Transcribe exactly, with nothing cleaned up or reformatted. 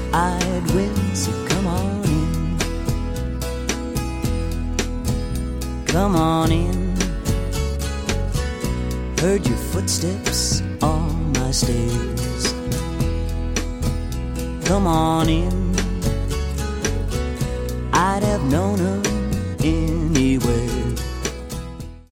I'd win, so come on in. Come on in. Heard your footsteps on my stairs. Come on in. I'd have known her anywhere.